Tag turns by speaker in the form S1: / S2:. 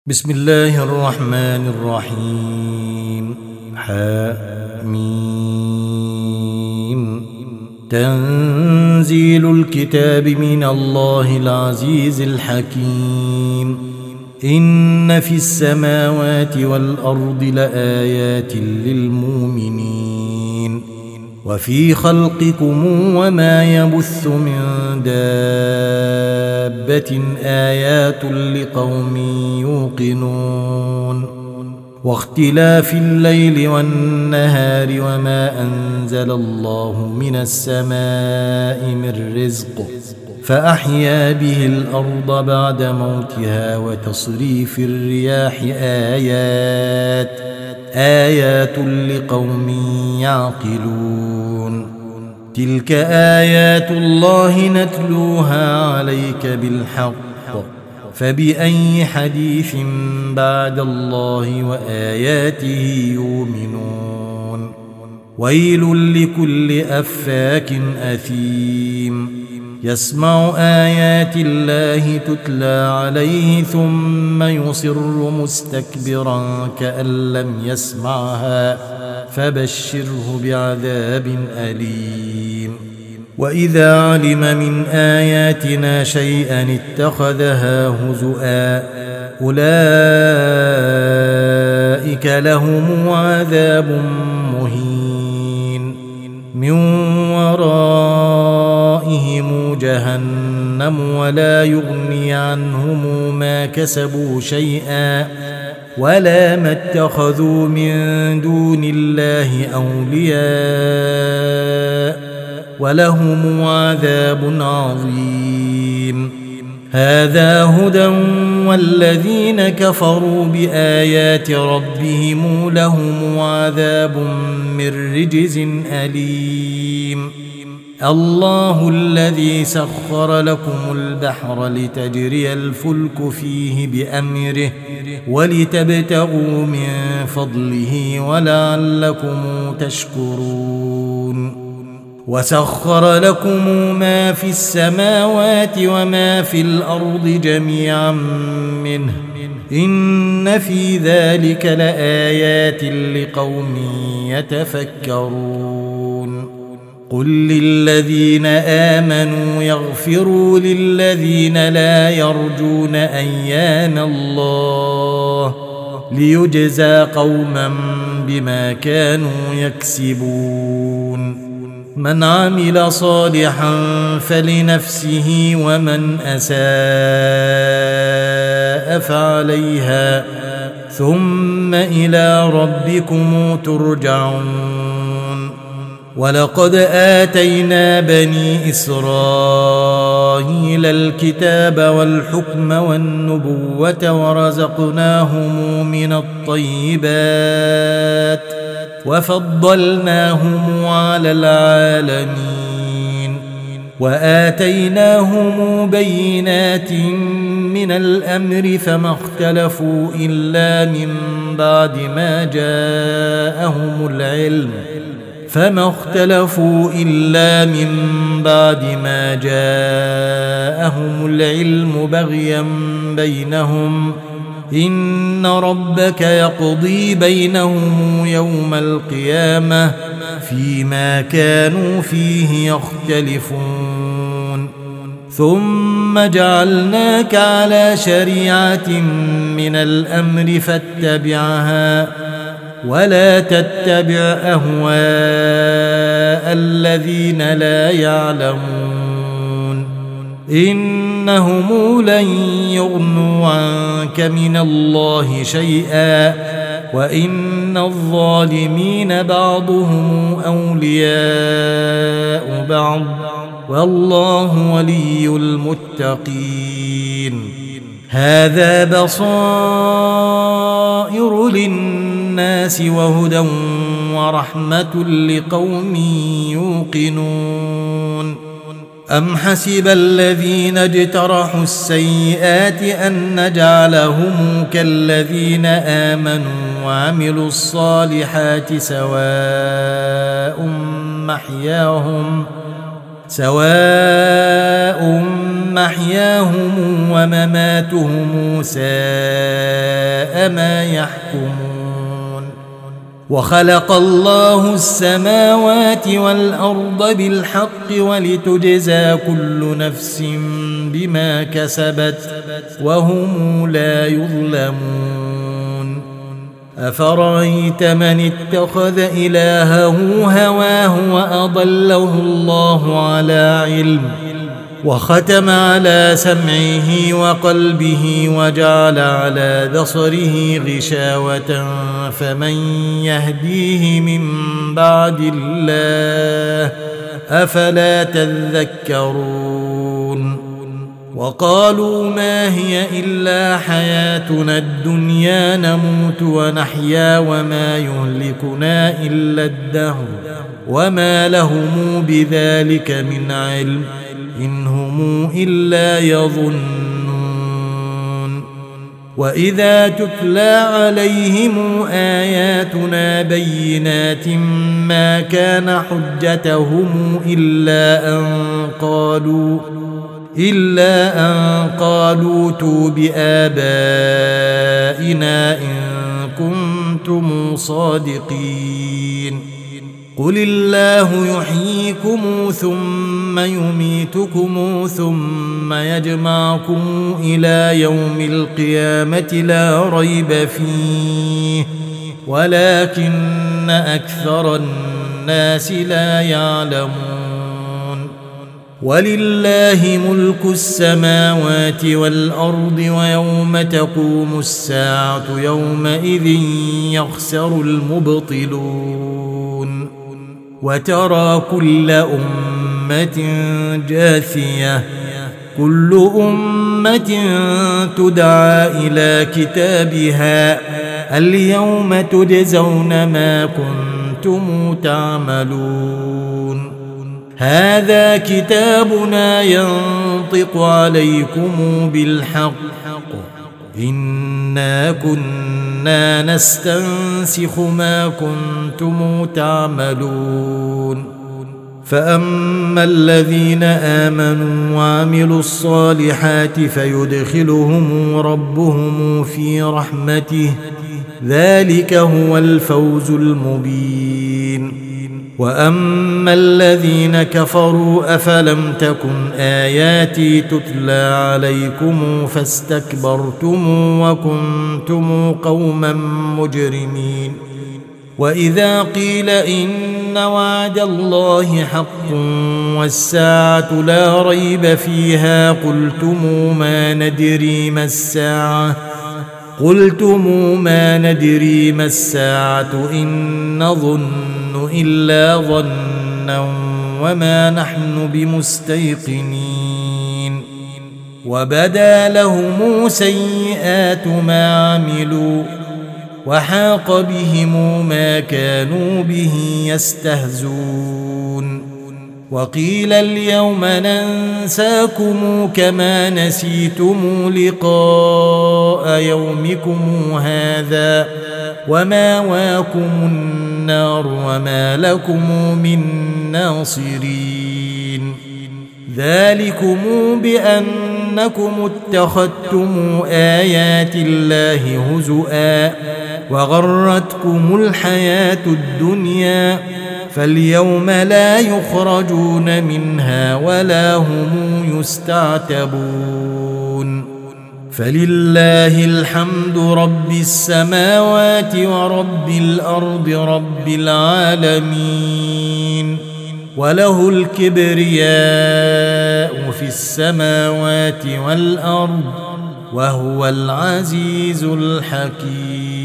S1: بسم الله الرحمن الرحيم. حميم. تنزيل الكتاب من الله العزيز الحكيم. إن في السماوات والأرض لآيات للمؤمنين وفي خلقكم وما يبث من دابة آيات لقوم يوقنون واختلاف الليل والنهار وما أنزل الله من السماء من رزق فأحيا به الأرض بعد موتها وتصريف الرياح آيات لقوم يعقلون. تلك آيات الله نتلوها عليك بالحق فبأي حديث بعد الله وآياته يؤمنون. ويل لكل أفاك أثيم يسمع آيات الله تتلى عليه ثم يصر مستكبرا كأن لم يسمعها فبشره بعذاب أليم. وإذا علم من آياتنا شيئا اتخذها هزؤا أولئك لهم عذاب مهين من ورائهم جهنم ولا يغني عنهم ما كسبوا شيئا ولا ما اتخذوا من دون الله أولياء ولهم عذاب عظيم. هذا هدى والذين كفروا بآيات ربهم لهم عذاب من رجز أليم. الله الذي سخر لكم البحر لتجري الفلك فيه بأمره ولتبتغوا من فضله ولعلكم تشكرون. وسخر لكم ما في السماوات وما في الأرض جميعا منه إن في ذلك لآيات لقوم يتفكرون. قل للذين آمنوا يغفروا للذين لا يرجون أيان الله ليجزى قوما بما كانوا يكسبون. من عمل صالحا فلنفسه ومن أساء فعليها ثم إلى ربكم ترجعون. ولقد آتينا بني إسرائيل الكتاب والحكم والنبوة ورزقناهم من الطيبات وفضلناهم على العالمين وآتيناهم بينات من الأمر فما اختلفوا إلا من بعد ما جاءهم العلم بغيا بينهم إن ربك يقضي بينهم يوم القيامة فيما كانوا فيه يختلفون. ثم جعلناك على شريعة من الأمر فاتبعها ولا تتبع أهواء الذين لا يعلمون إنهم لن يغنوا عنك من الله شيئا وإن الظالمين بعضهم أولياء بعض والله ولي المتقين. هذا بصائر للناس وهدى ورحمة لقوم يوقنون. أم حسب الذين اجترحوا السيئات أن نجعلهم كالذين آمنوا وعملوا الصالحات سواء محياهم ومماتهم ساء ساء ما يحكمون. وخلق الله السماوات والأرض بالحق ولتجزى كل نفس بما كسبت وهم لا يظلمون. أفرأيت من اتخذ إلهه هواه وأضله الله على علم وختم على سمعه وقلبه وجعل على بصره غشاوة فمن يهديه من بعد الله أفلا تذكرون. وقالوا ما هي إلا حياتنا الدنيا نموت ونحيا وما يهلكنا إلا الدهر وما لهم بذلك من علم إن هم إلا يظنون. وإذا تتلى عليهم آياتنا بينات ما كان حجتهم إلا أن قالوا ائتوا بآبائنا إن كنتم صادقين. قل الله يحييكم ثم يميتكم ثم يجمعكم إلى يوم القيامة لا ريب فيه ولكن أكثر الناس لا يعلمون. ولله ملك السماوات والأرض ويوم تقوم الساعة يومئذ يخسر المبطلون. وترى كل أمة جاثية كل أمة تدعى إلى كتابها اليوم تجزون ما كنتم تعملون. هذا كتابنا ينطق عليكم بالحق إنا كنا نستنسخ ما كنتم تعملون. فأما الذين آمنوا وعملوا الصالحات فيدخلهم ربهم في رحمته ذلك هو الفوز المبين. وأما الذين كفروا أفلم تكن آياتي تتلى عليكم فاستكبرتم وكنتم قوما مجرمين. وإذا قيل إن وعد الله حق والساعة لا ريب فيها قلتم ما ندري ما الساعة إن نظن إلا ظنا وما نحن بمستيقنين. وبدا لهم سيئات ما عملوا وحاق بهم ما كانوا به يستهزون. وقيل اليوم ننساكم كما نسيتم لقاء يومكم هذا ومأواكم النار وما لكم من ناصرين. ذلكم بأنكم اتخذتم آيات الله هزؤا وغرتكم الحياة الدنيا فاليوم لا يخرجون منها ولا هم يستعتبون. فلله الحمد رب السماوات ورب الأرض رب العالمين وله الكبرياء في السماوات والأرض وهو العزيز الحكيم.